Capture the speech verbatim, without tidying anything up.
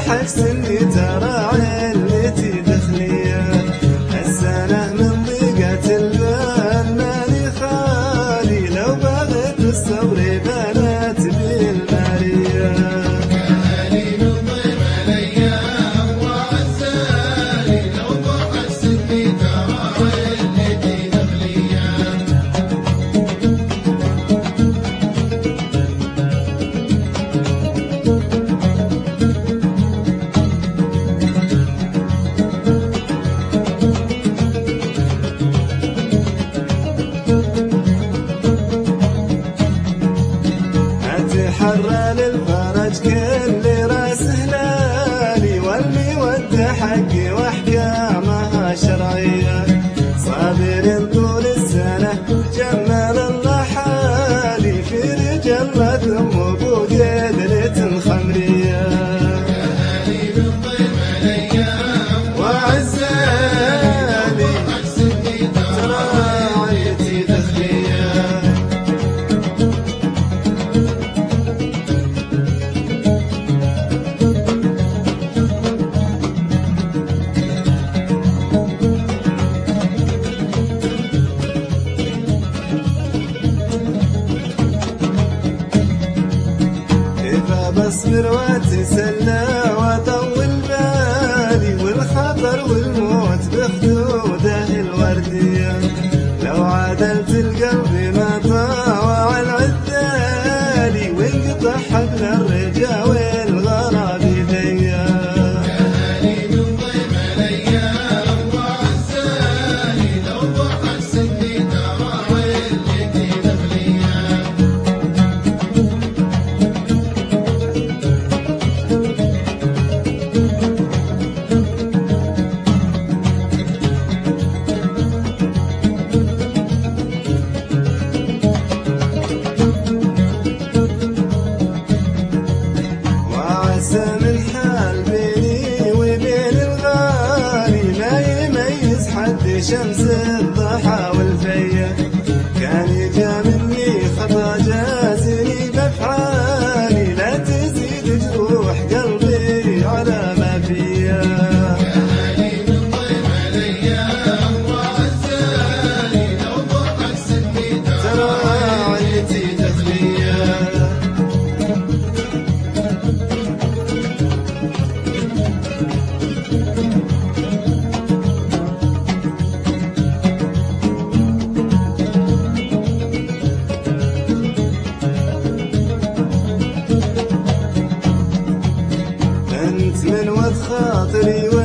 وضحك سني ترى علتي دخلية السنة من ضيقة البال ماني خالي لو بغيت الصبر بنات بالمارية كهالي من ضيم الأيام وعزالي لو ضحك سني ترى علتي دخلية اتحرى للفرج كل راس هلالي واللي ود حقي واحكامها شرعيه صابر طول السنه جمل الله حالي في رجال ما ثم ابو قدرة خمريه كهالي من ضيم الأيام وعزالي ضحك سني ترى علتي دخليه بصبر واتسلى واطول بالي والخطر والموت بخدوده الورديه لو عدلت القلب ما طاوع العدالي وانقطع حبل الرجا والغراب ذيا كهالي من ضيم الأيام وعزالي لو ضحك سني ترى علتي دخلية وعسى من حال بيني وبين الغالي ما يميز حد شمس الضحى والفيه كان يجا مني خطا جازني بافعالي لا تزيد جروح قلبي على ما فيا كهالي من ضيم الأيام وعزالي لو ضحك سني ترى ترى علتي دخليه انت من وذ خاطري